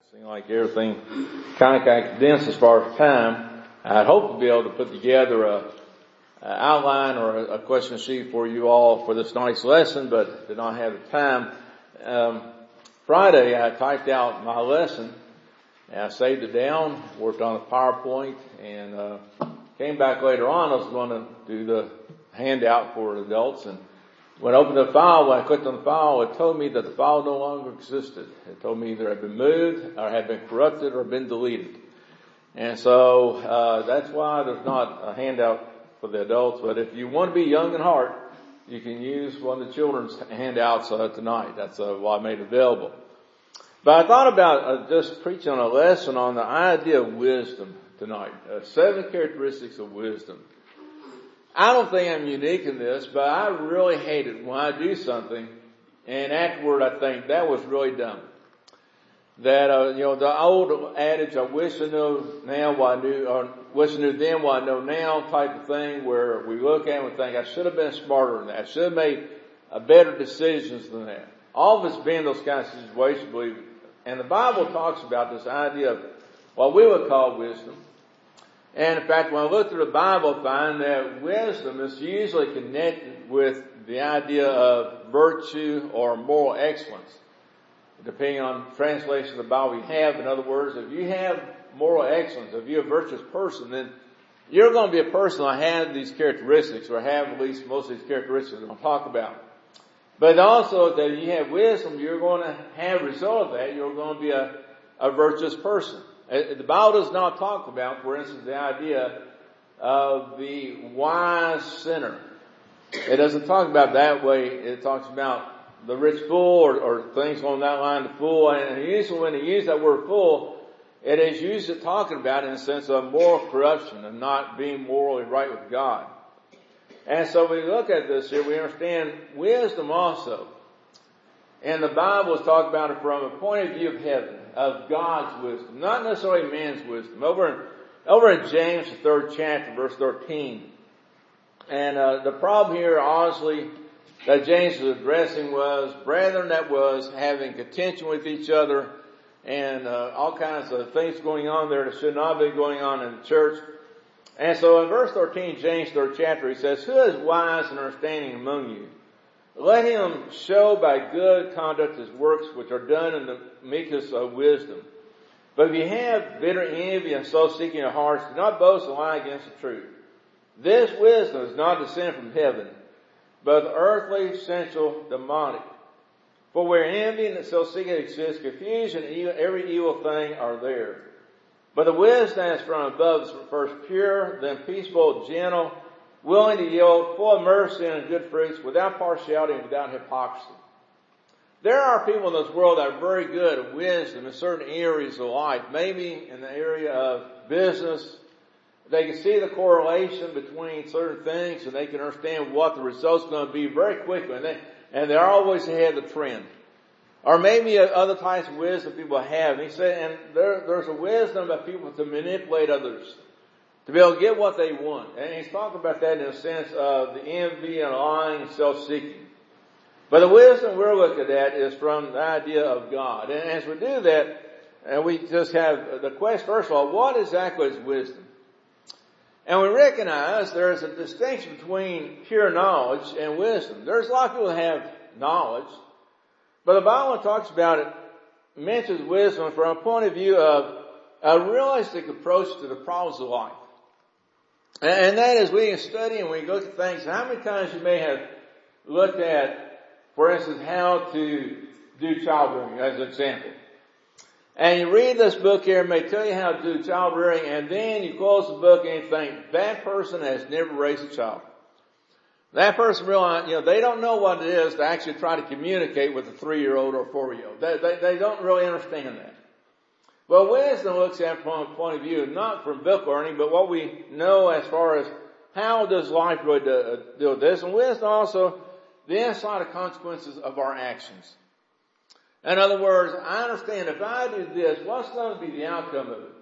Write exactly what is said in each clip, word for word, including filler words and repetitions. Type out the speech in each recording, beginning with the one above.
Seems like everything kind of got condensed as far as time. I'd hope to be able to put together a, a outline or a, a question sheet for you all for this night's lesson, but did not have the time. Um, Friday, I typed out my lesson, and I saved it down, worked on a PowerPoint, and uh, came back later on. I was going to do the handout for adults, and when I opened the file, when I clicked on the file, it told me that the file no longer existed. It told me either it had been moved, or had been corrupted, or been deleted. And so uh that's why there's not a handout for the adults. But if you want to be young in heart, you can use one of the children's handouts uh, tonight. That's uh, why I made it available. But I thought about uh, just preaching a lesson on the idea of wisdom tonight. Uh, seven characteristics of wisdom. I don't think I'm unique in this, but I really hate it when I do something and afterward I think that was really dumb. That, uh, you know, the old adage, I wish I knew now what I knew, or wish I knew then what I know now type of thing, where we look at it and think, I should have been smarter than that. I should have made uh, better decisions than that. All of us been in those kind of situations, believe it. And the Bible talks about this idea of what we would call wisdom. And in fact, when I look through the Bible, I find that wisdom is usually connected with the idea of virtue or moral excellence, depending on translation of the Bible you have. In other words, if you have moral excellence, if you're a virtuous person, then you're going to be a person that has these characteristics, or have at least most of these characteristics I'm going to talk about. But also that if you have wisdom, you're going to have a result of that. You're going to be a, a virtuous person. The Bible does not talk about, for instance, the idea of the wise sinner. It doesn't talk about that way. It talks about the rich fool, or, or things along that line, the fool. And usually when they use that word fool, it is usually talking about in a sense of moral corruption and not being morally right with God. And so when we look at this here, we understand wisdom also. And the Bible is talking about it from a point of view of heaven, of God's wisdom, not necessarily man's wisdom. Over in, over in James, the third chapter, verse thirteen. And uh, the problem here, honestly, that James was addressing was brethren that was having contention with each other, and uh, all kinds of things going on there that should not be going on in the church. And so in verse thirteen, James, third chapter, he says, who is wise and understanding among you? Let him show by good conduct his works which are done in the meekness of wisdom. But if you have bitter envy and self-seeking of hearts, do not boast and lie against the truth. This wisdom is not descended from heaven, but earthly, sensual, demonic. For where envy and self-seeking exists, confusion and evil, every evil thing are there. But the wisdom that is from above is first pure, then peaceable, gentle, willing to yield, full of mercy and good fruits, without partiality and without hypocrisy. There are people in this world that are very good at wisdom in certain areas of life. Maybe in the area of business, they can see the correlation between certain things and they can understand what the result's going to be very quickly. And, they, and they're always ahead of the trend. Or maybe other types of wisdom people have. And he said, and there, there's a wisdom of people to manipulate others, to be able to get what they want. And he's talking about that in a sense of the envy and lying and self-seeking. But the wisdom we're looking at is from the idea of God. And as we do that, and we just have the question, first of all, what exactly is wisdom? And we recognize there's a distinction between pure knowledge and wisdom. There's a lot of people that have knowledge, but the Bible talks about it, mentions wisdom from a point of view of a realistic approach to the problems of life. And that is, we can study and we look at things. How many times you may have looked at, for instance, how to do childbearing as an example. And you read this book here, and may tell you how to do childbearing, and then you close the book and you think, that person has never raised a child. That person realizes, you know, they don't know what it is to actually try to communicate with a three-year-old or a four-year-old. They, they, they don't really understand that. Well, wisdom looks at it from a point of view, not from book learning, but what we know as far as how does life really do, do this. And wisdom also, the inside of consequences of our actions. In other words, I understand if I do this, what's going to be the outcome of it?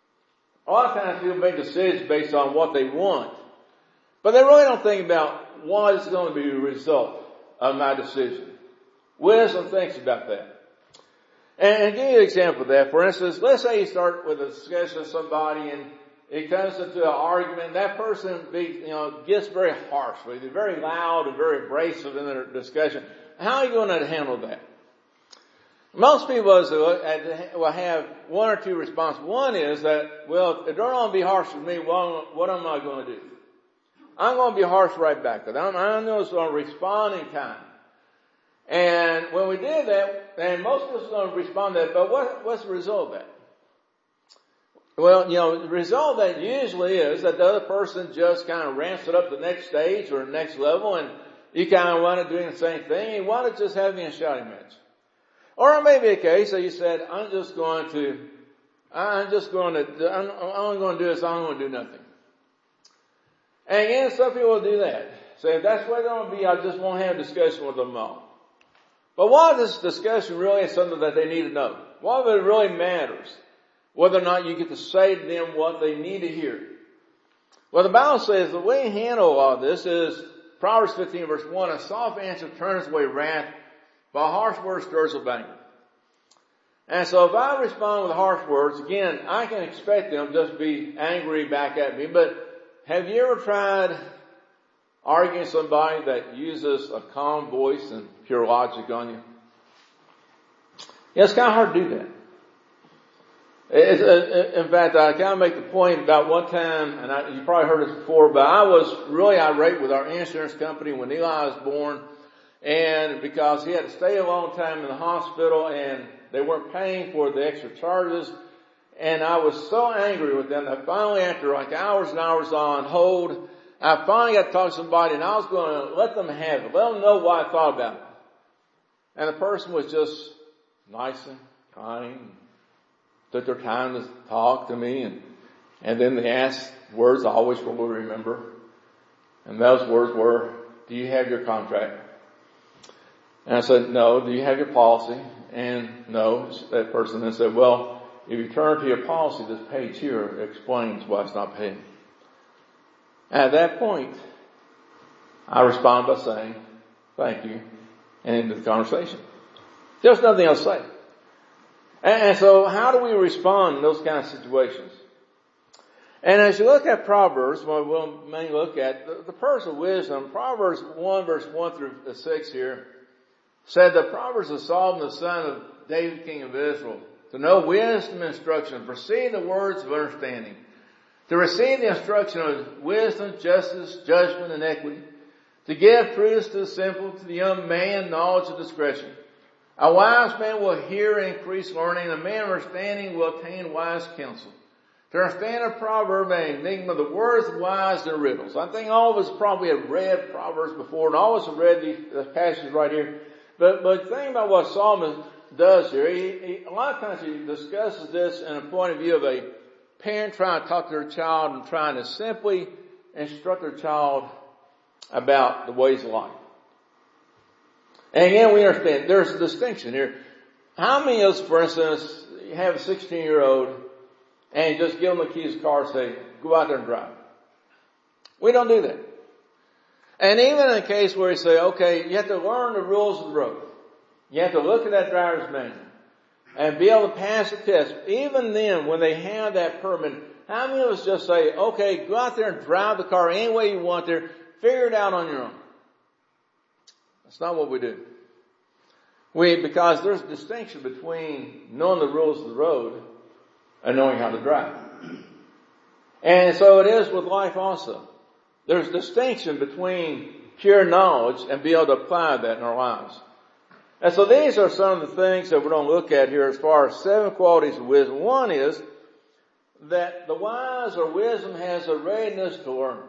A lot of times people make decisions based on what they want, but they really don't think about what is going to be the result of my decision. Wisdom thinks about that. And, and give you an example of that. For instance, let's say you start with a discussion with somebody and it comes into an argument. That person be, you know, gets very harsh with you, very loud and very abrasive in their discussion. How are you going to handle that? Most people will have one or two responses. One is that, well, if they're going to be harsh with me, what, what am I going to do? I'm going to be harsh right back. I'm, I'm just going to respond in kind. And when we did that, and most of us are going to respond to that, but what, what's the result of that? Well, you know, the result of that usually is that the other person just kind of ramps it up to the next stage or the next level, and you kind of want to doing the same thing. You want to just have a shouting match. Or it may be a case that you said, I'm just going to, I'm just going to, I'm only going to do this, I'm going to do nothing. And again, some people will do that. Say, if that's what it's going to be, I just won't have a discussion with them all. But what if this discussion really is something that they need to know? What if it really matters? Whether or not you get to say to them what they need to hear. Well, the Bible says the way to handle all this is Proverbs fifteen verse one, a soft answer turns away wrath, but a harsh word stirs up anger. And so if I respond with harsh words, again, I can expect them just to be angry back at me. But have you ever tried arguing with somebody that uses a calm voice and pure logic on you? Yeah, it's kind of hard to do that. It's, uh, in fact, I kind of make the point about one time, and I, you probably heard this before, but I was really irate with our insurance company when Eli was born, and because he had to stay a long time in the hospital, and they weren't paying for the extra charges, and I was so angry with them that finally, after like hours and hours on hold, I finally got to talk to somebody, and I was going to let them have it, let them know what I thought about it. And the person was just nice and kind, took their time to talk to me, and, and then they asked words I always will remember. And those words were, do you have your contract? And I said, no. Do you have your policy? And no. That person then said, well, if you turn to your policy, this page here explains why it's not paid. At that point, I respond by saying, thank you, and end the conversation. There's nothing else to say. And so how do we respond in those kind of situations? And as you look at Proverbs, what we'll mainly look at, the, the pearls of wisdom, Proverbs one verse one through six here, said the Proverbs of Solomon, the son of David, king of Israel, to know wisdom and instruction, perceive the words of understanding, to receive the instruction of wisdom, justice, judgment, and equity, to give prudence to the simple, to the young man knowledge and discretion. A wise man will hear and increase learning, a man of understanding will attain wise counsel. To understand a proverb and enigma, the words of wise and riddles. I think all of us probably have read Proverbs before, and all of us have read these passages right here. But, but the thing about what Solomon does here, he, he, a lot of times he discusses this in a point of view of a parent trying to talk to their child and trying to simply instruct their child about the ways of life. And again, we understand there's a distinction here. How many of us, for instance, you have a sixteen-year-old and you just give them the keys to the car and say, go out there and drive? We don't do that. And even in a case where you say, okay, you have to learn the rules of the road. You have to look at that driver's manual and be able to pass the test. Even then, when they have that permit, how many of us just say, okay, go out there and drive the car any way you want there, figure it out on your own? That's not what we do. We, because there's a distinction between knowing the rules of the road and knowing how to drive. And so it is with life also. There's a distinction between pure knowledge and be able to apply that in our lives. And so these are some of the things that we're going to look at here as far as seven qualities of wisdom. One is that the wise or wisdom has a readiness to learn.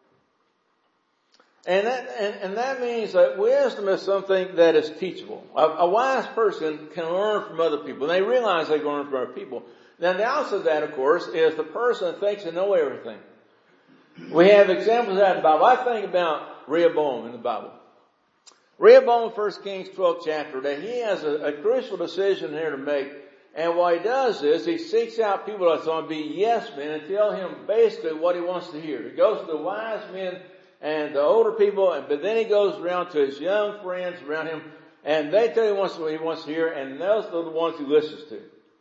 And that, and, and that means that wisdom is something that is teachable. A, a wise person can learn from other people, and they realize they can learn from other people. Now the opposite of that, of course, is the person that thinks they know everything. We have examples of that in the Bible. I think about Rehoboam in the Bible. Rehoboam, First Kings twelfth chapter, that he has a, a crucial decision here to make. And what he does is he seeks out people that's going to be yes men and tell him basically what he wants to hear. He goes to the wise men and the older people, but then he goes around to his young friends around him, And they tell you what he wants to hear, and those are the ones he listens to.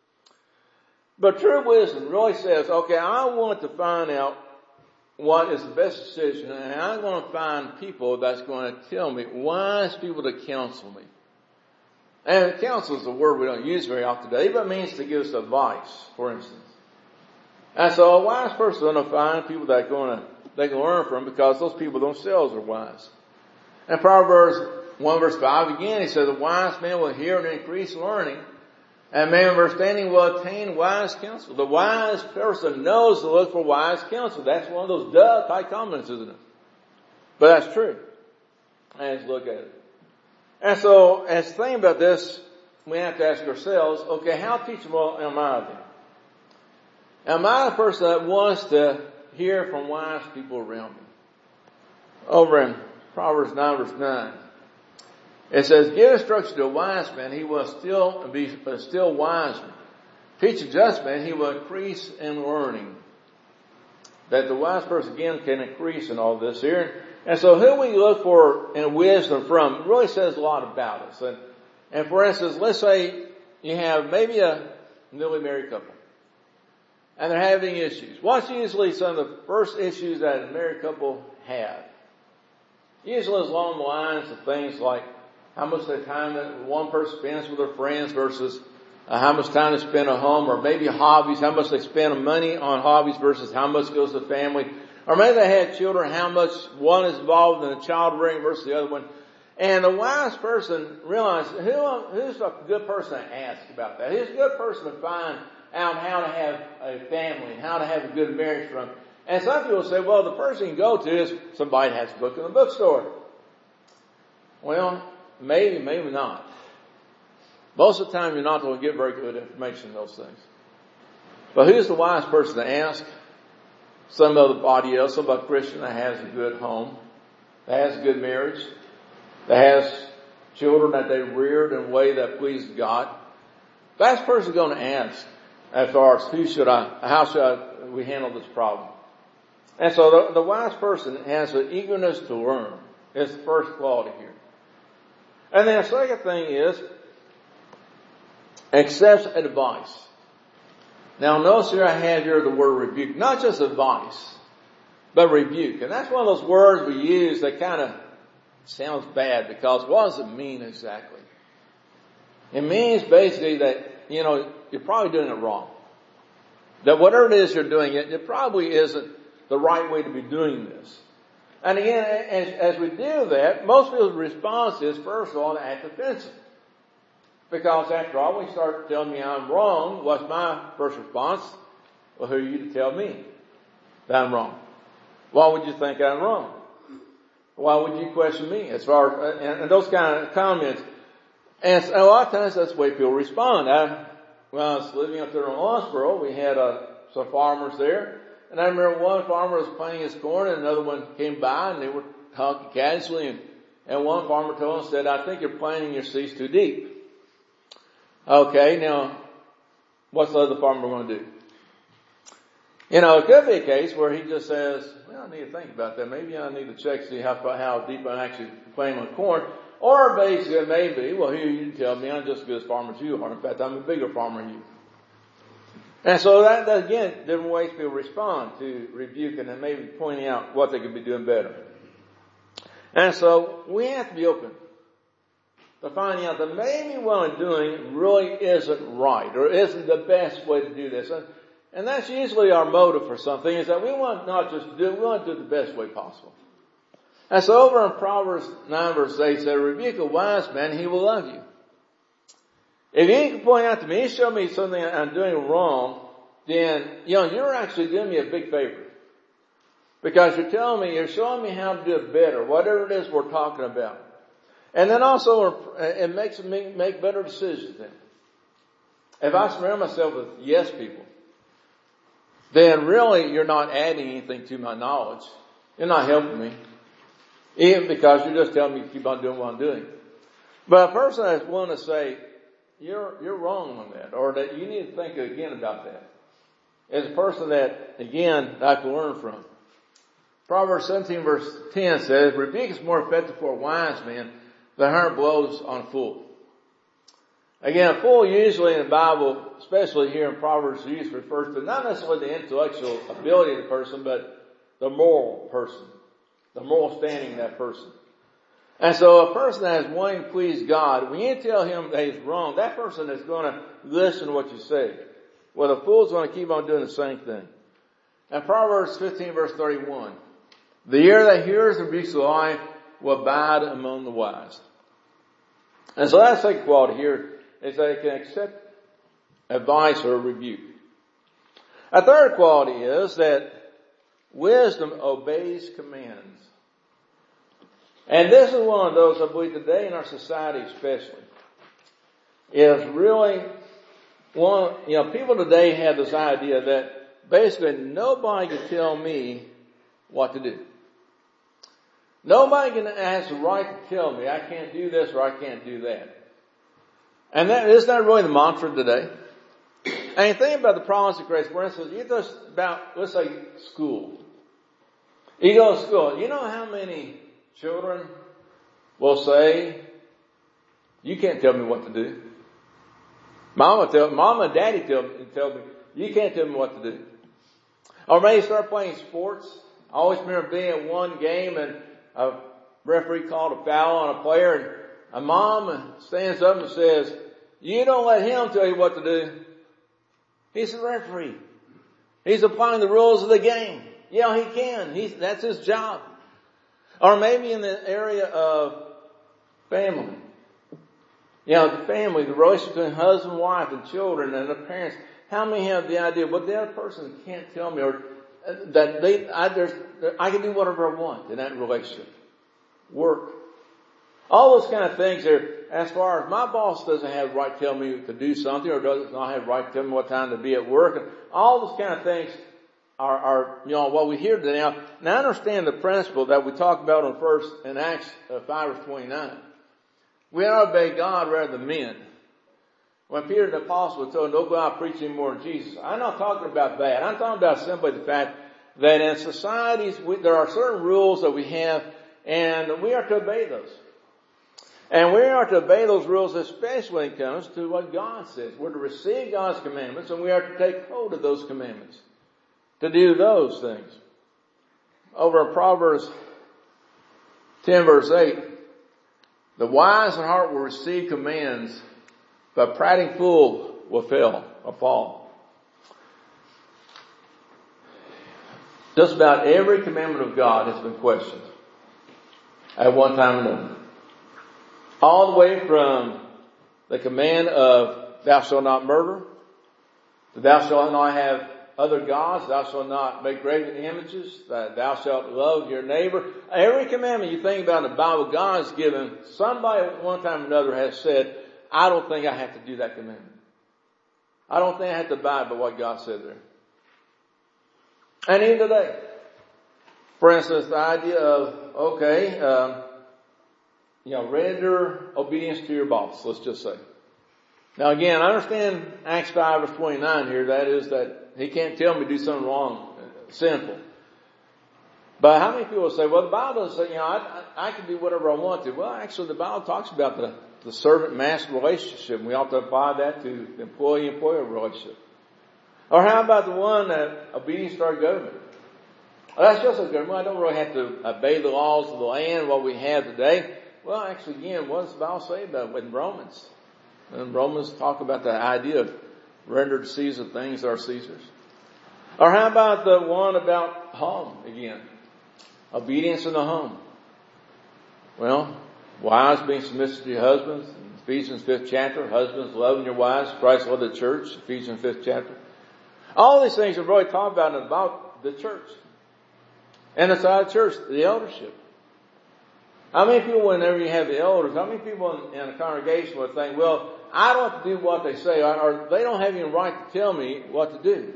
But true wisdom really says, okay, I want to find out what is the best decision, and I'm going to find people that's going to tell me, wise people to counsel me. And counsel is a word we don't use very often today, but it means to give us advice, for instance. And so a wise person is going to find people that are going to, they can learn from, because those people themselves are wise. And Proverbs one verse five again, he says, a wise man will hear and increase learning, and a man of understanding will attain wise counsel. The wise person knows to look for wise counsel. That's one of those duh type comments, isn't it? But that's true. Let's look at it. And so, as thinking about this, we have to ask ourselves, okay, how teachable am I then? Am I a person that wants to hear from wise people around me? Over in Proverbs nine verse nine. It says, give instruction to a wise man, he will still be still wiser. Teach a just man, he will increase in learning. That the wise person again can increase in all this here. And so who we look for in wisdom from really says a lot about us. And, and for instance, let's say you have maybe a newly married couple, and they're having issues. What's usually some of the first issues that a married couple have? Usually it's along the lines of things like how much the time that one person spends with their friends versus uh, how much time they spend at home, or maybe hobbies, how much they spend money on hobbies versus how much goes to family. Or maybe they had children, how much one is involved in the child rearing versus the other one. And a wise person realizes who, who's a good person to ask about that. Who's a good person to find out how to have a family and how to have a good marriage from. And some people say, well, the person you go to is somebody that has a book in the bookstore. Well, maybe, maybe not. Most of the time you're not going to get very good information in those things. But who's the wise person to ask? Some other body else, some other Christian that has a good home, that has a good marriage, that has children that they reared in a way that pleases God. That person is going to ask as far as who should I, how should I, we handle this problem. And so the, the wise person has an eagerness to learn. It's the first quality here. And then the second thing is accepts advice. Now notice here I have here the word rebuke. Not just advice, but rebuke. And that's one of those words we use that kind of sounds bad, because what does it mean exactly? It means basically that, you know, you're probably doing it wrong. That whatever it is you're doing, it, it probably isn't the right way to be doing this. And again, as, as we do that, most people's response is, first of all, to act offensive. Because after all, when you start telling me I'm wrong, what's my first response? Well, who are you to tell me that I'm wrong? Why would you think I'm wrong? Why would you question me? As far as, and, and those kind of comments. And a lot of times that's the way people respond. I, when I was living up there in Lawrenceboro, we had uh, some farmers there. And I remember one farmer was planting his corn, and another one came by, and they were talking casually. And, and one farmer told him, said, I think you're planting your seeds too deep. Okay, now, what's the other farmer going to do? You know, it could be a case where he just says, well, I need to think about that. Maybe I need to check to see how, how deep I'm actually planting my corn. Or basically, it may be, well, here you tell me I'm just as good a farmer as you are. In fact, I'm a bigger farmer than you. And so that, that again, different ways people respond to rebuking and maybe pointing out what they could be doing better. And so we have to be open to finding out that maybe what I'm doing really isn't right or isn't the best way to do this. And, and that's usually our motive for something, is that we want not just to do it, we want to do it the best way possible. And so over in Proverbs nine verse eight, it says, rebuke a wise man, he will love you. If you can point out to me, show me something I'm doing wrong, then, you know, you're actually doing me a big favor. Because you're telling me, you're showing me how to do it better, whatever it is we're talking about. And then also, it makes me make better decisions then. If I surround myself with yes people, then really you're not adding anything to my knowledge. You're not helping me. Even because you're just telling me to keep on doing what I'm doing. But a person that's willing to say, you're, you're wrong on that, or that you need to think again about that, is a person that, again, I can learn from. Proverbs seventeen verse ten says, rebuke is more effective for a wise man the hammer blows on a fool. Again, a fool usually in the Bible, especially here in Proverbs, used refers to not necessarily the intellectual ability of the person, but the moral person, the moral standing of that person. And so a person that is wanting to please God, when you tell him that he's wrong, that person is going to listen to what you say. Well, the fool's going to keep on doing the same thing. And Proverbs fifteen verse thirty-one, the ear that hears the rebukes of life will abide among the wise. And so that's the quality here, is that it can accept advice or rebuke. A third quality is that wisdom obeys commands. And this is one of those, I believe, today in our society especially, is really one, you know, people today have this idea that basically nobody can tell me what to do. Nobody can has the right to tell me I can't do this or I can't do that. And that is not really the mantra today. And you think about the promise of grace. For instance, you just about, let's say, school. You go to school. You know how many children will say, you can't tell me what to do. Mama tell, Mama and Daddy tell, tell me, you can't tell me what to do. Or maybe start playing sports. I always remember being at one game and a referee called a foul on a player, and a mom stands up and says, you don't let him tell you what to do. He's the referee. He's applying the rules of the game. Yeah, he can. He's, that's his job. Or maybe in the area of family. You know, the family, the relationship between husband, wife, and children, and the parents. How many have the idea, well, the other person can't tell me, or that they, I, there's, I can do whatever I want in that relationship. Work. All those kind of things are, as far as my boss doesn't have the right to tell me to do something, or does not have the right to tell me what time to be at work, and all those kind of things are, are, you know, what we hear today. Now, now understand the principle that we talk about on first in Acts five verse twenty-nine. We ought to obey God rather than men. When Peter the apostle was told, don't go out preaching more than Jesus. I'm not talking about that. I'm talking about simply the fact that in societies, we, there are certain rules that we have, and we are to obey those. And we are to obey those rules, especially when it comes to what God says. We're to receive God's commandments, and we are to take hold of those commandments. To do those things. Over in Proverbs ten verse eight, the wise in heart will receive commands, but a prating fool will fail or fall. Just about every commandment of God has been questioned at one time or another. All the way from the command of thou shalt not murder, to thou shalt not have other gods, thou shalt not make graven images, that thou shalt love your neighbor. Every commandment you think about in the Bible, God has given. Somebody at one time or another has said, I don't think I have to do that commandment. I don't think I have to abide by what God said there. And even today, for instance, the idea of, okay, um, you know, render obedience to your boss, let's just say. Now again, I understand Acts five verse twenty-nine here, that is that he can't tell me to do something wrong, sinful. But how many people say, well, the Bible doesn't say, you know, I, I, I can do whatever I want to. Well, actually the Bible talks about the, the servant-master relationship. We ought to apply that to the employee-employer relationship. Or how about the one that obedience to our government? Well, that's just a government. I don't really have to obey the laws of the land, what we have today. Well, actually, again, what does the Bible say about it in Romans? And Romans talk about the idea of render to Caesar things that are Caesar's. Or how about the one about home again? Obedience in the home. Well, wives being submissive to your husbands. Ephesians fifth chapter. Husbands loving your wives. Christ loved the church. Ephesians fifth chapter. All these things are really talked about about the church. And inside the church, the eldership. How many people, whenever you have the elders, how many people in, in a congregation would think, well, I don't have to do what they say, or, or they don't have any right to tell me what to do?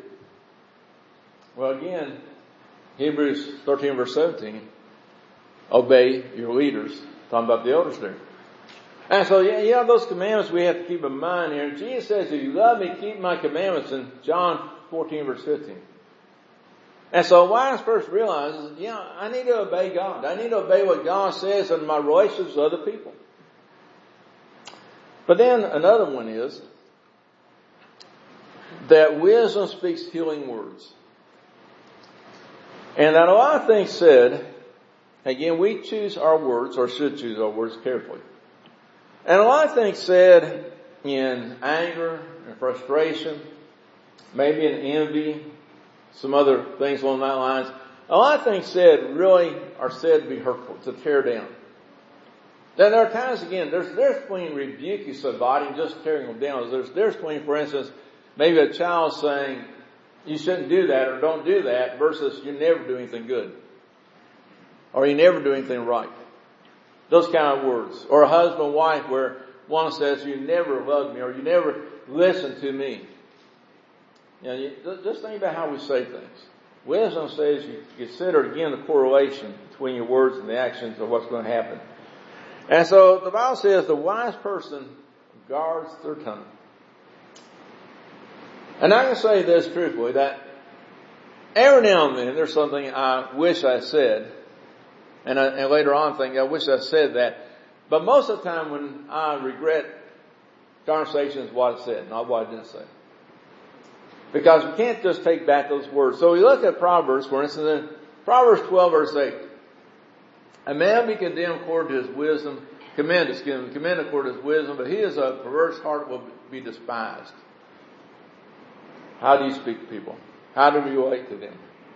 Well, again, Hebrews thirteen verse seventeen, obey your leaders. Talking about the elders there. And so, yeah, you know, those commandments we have to keep in mind here. Jesus says, if you love me, keep my commandments in John fourteen verse fifteen. And so a wise person realizes, yeah, I need to obey God. I need to obey what God says in my relationships with other people. But then another one is that wisdom speaks healing words. And that a lot of things said, again, we choose our words, or should choose our words carefully. And a lot of things said in anger and frustration, maybe in envy, some other things along that lines. A lot of things said really are said to be hurtful, to tear down. Then there are times, again, there's there's between rebuking somebody and just tearing them down. There's there's between, for instance, maybe a child saying, you shouldn't do that or don't do that, versus you never do anything good. Or you never do anything right. Those kind of words. Or a husband and wife where one says, you never loved me, or you never listened to me. You know, you, just think about how we say things. Wisdom says you consider again the correlation between your words and the actions of what's going to happen. And so the Bible says the wise person guards their tongue. And I can say this truthfully, that every now and then there's something I wish I said, and, I, and later on think I wish I said that. But most of the time when I regret conversations, what I said, not what I didn't say. Because we can't just take back those words. So we look at Proverbs, for instance, in Proverbs twelve verse eight. A man be condemned according to his wisdom, commend, excuse me, commend according to his wisdom, but he is a perverse heart will be despised. How do you speak to people? How do you relate to them?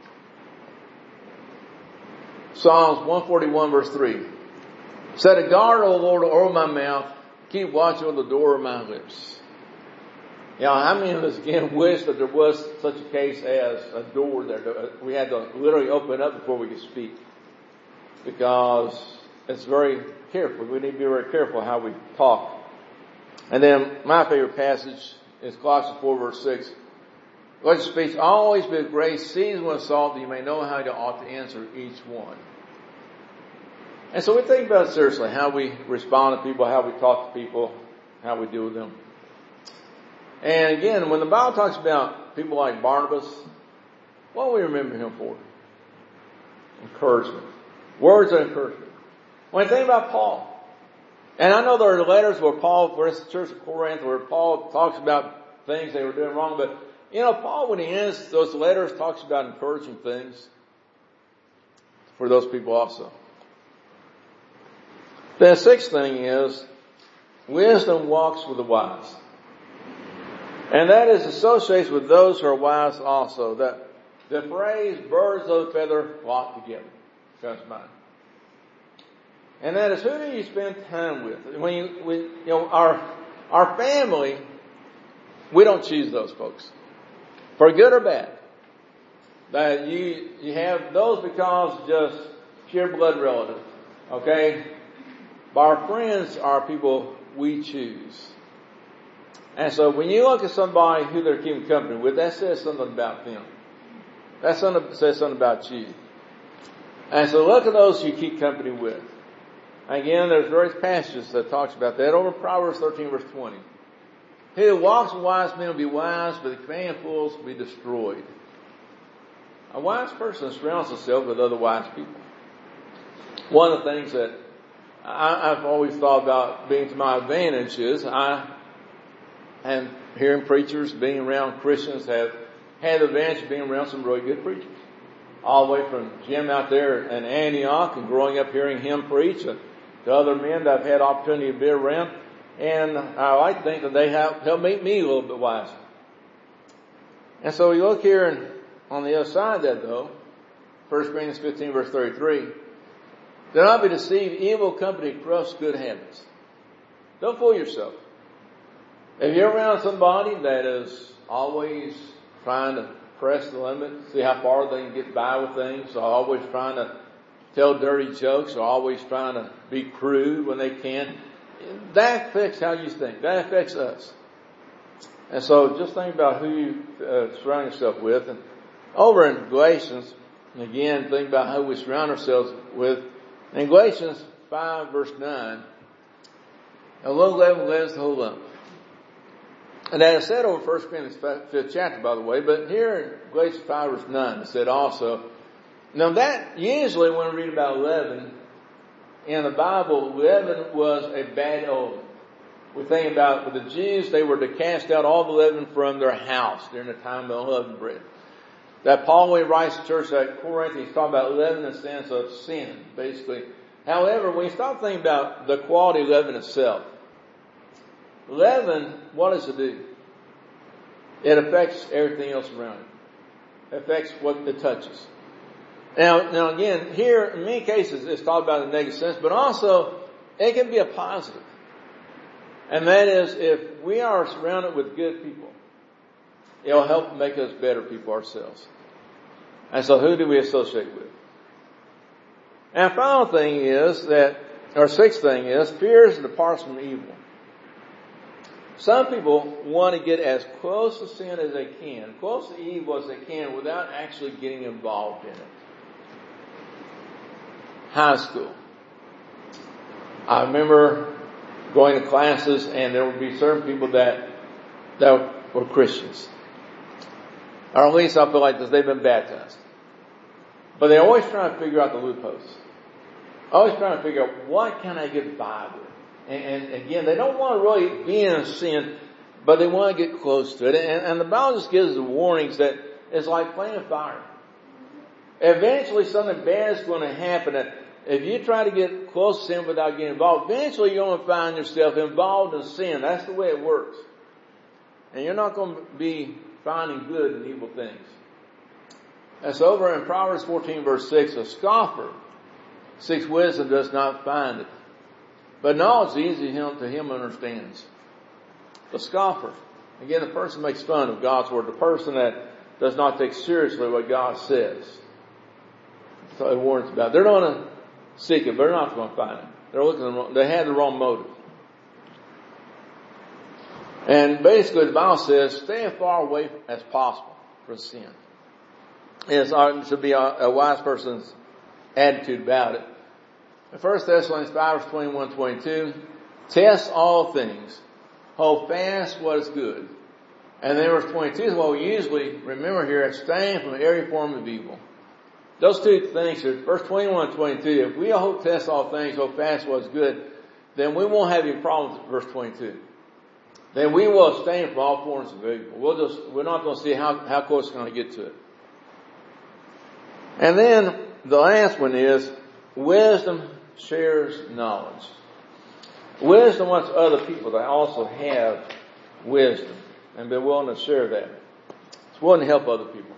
Psalms one forty-one verse three. Set a guard, O Lord, over my mouth. Keep watch on the door of my lips. You know, how many of us again wish that there was such a case as a door there? We had to literally open it up before we could speak. Because it's very careful. We need to be very careful how we talk. And then my favorite passage is Colossians four verse six. Let your speech always be with grace, seasoned with salt, that you may know how you ought to answer each one. And so we think about it seriously, how we respond to people, how we talk to people, how we deal with them. And again, when the Bible talks about people like Barnabas, what do we remember him for? Encouragement. Words of encouragement. When you think about Paul, and I know there are letters where Paul, for instance, the church of Corinth, where Paul talks about things they were doing wrong, but you know, Paul, when he ends those letters, talks about encouraging things for those people also. The sixth thing is, wisdom walks with the wise. And that is associated with those who are wise also. That the phrase, birds of a feather flock together, comes to mind. And that is, who do you spend time with? When you, when, you know, our, our family, we don't choose those folks. For good or bad. That you, you have those because just pure blood relative. Okay? But our friends are people we choose. And so when you look at somebody who they're keeping company with, that says something about them. That says something about you. And so look at those you keep company with. Again, there's various passages that talks about that. Over Proverbs thirteen verse twenty. He who walks with wise men will be wise, but the companion of fools will be destroyed. A wise person surrounds himself with other wise people. One of the things that I, I've always thought about being to my advantage is I am hearing preachers, being around Christians, have had the advantage of being around some really good preachers. All the way from Jim out there in Antioch and growing up hearing him preach, and to other men that I've had opportunity to be around. And I like to think that they have helped make me a little bit wiser. And so you look here and on the other side of that though, First Corinthians fifteen verse thirty-three, do not be deceived, evil company corrupts good habits. Don't fool yourself. If you're around somebody that is always trying to press the limit, see how far they can get by with things, or always trying to tell dirty jokes, or always trying to be crude when they can, that affects how you think. That affects us. And so just think about who you uh, surround yourself with. And over in Galatians, again, think about who we surround ourselves with. In Galatians five verse nine, a little leaven leavens the whole lump. And that is said over First Corinthians fifth chapter, by the way, but here in Galatians five verse nine, it said also, now that usually when we read about leaven, in the Bible, leaven was a bad omen. We think about with the Jews, they were to cast out all the leaven from their house during the time of unleavened bread. That Paul, when he writes to the church at Corinth, he's talking about leaven in the sense of sin, basically. However, when you start thinking about the quality of leaven itself, leaven, what does it do? It affects everything else around it. It affects what it touches. Now, now again, here, in many cases, it's talked about in a negative sense, but also, it can be a positive. And that is, if we are surrounded with good people, it'll help make us better people ourselves. And so who do we associate with? And the final thing is that, or sixth thing is, fear departs from evil. Some people want to get as close to sin as they can, close to evil as they can, without actually getting involved in it. High school. I remember going to classes, and there would be certain people that that were Christians. Or at least I feel like this, they've been baptized. But they're always trying to figure out the loopholes. Always trying to figure out, what can I get by with? And, and again, they don't want to really be in sin, but they want to get close to it. And, and the Bible just gives the warnings that it's like playing a fire. Eventually something bad is going to happen. If you try to get close to sin without getting involved, eventually you're going to find yourself involved in sin. That's the way it works. And you're not going to be finding good in evil things. That's over in Proverbs fourteen verse six, a scoffer seeks wisdom, does not find it. But knowledge is easy to him, to him who understands. The scoffer, again, the person makes fun of God's word, the person that does not take seriously what God says. So it warns about. They're going to seek it, but they're not going to find it. They're looking at the wrong, they had the wrong motive. And basically the Bible says, stay as far away as possible from sin. It should be a, a wise person's attitude about it. In First Thessalonians five, verse twenty-one, twenty-two, test all things, hold fast what is good. And then verse twenty-two is what we usually remember here, abstain from every form of evil. Those two things are, verse twenty-one and twenty-two, if we hold test all things, hold fast what is good, then we won't have any problems with verse twenty-two. Then we will abstain from all forms of evil. We'll just, we're not going to see how, how close we're going to get to it. And then the last one is, wisdom shares knowledge. Wisdom wants other people to also have wisdom and be willing to share that. It's willing to help other people.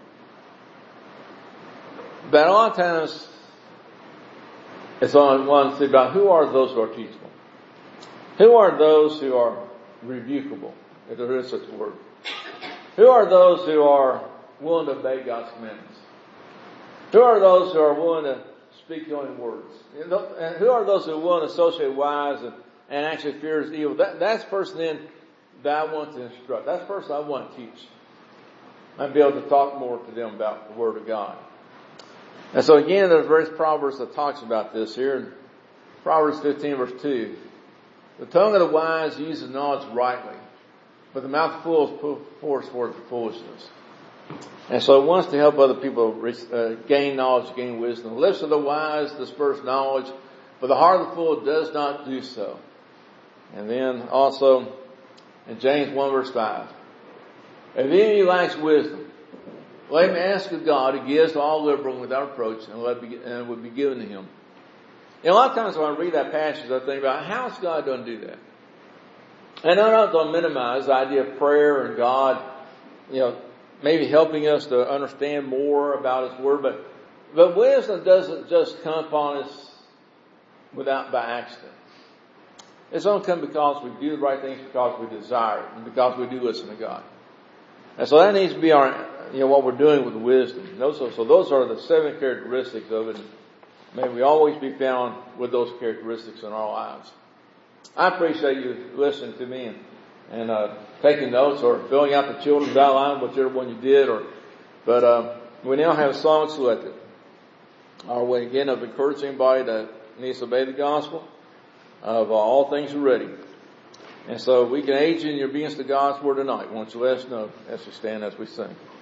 But a lot of times, it's on one to see about who are those who are teachable. Who are those who are rebukable, if there is such a word. Who are those who are willing to obey God's commandments? Who are those who are willing to speak the only words? And who are those who are willing to associate wise and, and actually fears evil? That, that's the person then that I want to instruct. That's the person I want to teach. I'd be able to talk more to them about the Word of God. And so again, there's various Proverbs that talks about this here. In Proverbs fifteen verse two. The tongue of the wise uses knowledge rightly, but the mouth of fools pours forth foolishness. And so it wants to help other people uh, gain knowledge, gain wisdom. The lips of the wise disperse knowledge, but the heart of the fool does not do so. And then also in James one verse five. If any of you lacks wisdom, let him ask of God, who gives to all liberal and without reproach, and let be, and it will be given to him. And a lot of times when I read that passage, I think about, how is God going to do that? And I'm not going to minimize the idea of prayer and God, you know, maybe helping us to understand more about His Word, but, but wisdom doesn't just come upon us without, by accident. It's going to come because we do the right things, because we desire it, and because we do listen to God. And so that needs to be our, you know, what we're doing with wisdom. Those are, so those are the seven characteristics of it. May we always be found with those characteristics in our lives. I appreciate you listening to me and, and uh, taking notes or filling out the children's outline, whichever one you did. Or, but uh, we now have a song selected. Our way again of encouraging anybody that needs to obey the gospel of uh, all things are ready. And so we can aid you in your obedience to God's word tonight. Won't you let us know as we stand, as we sing.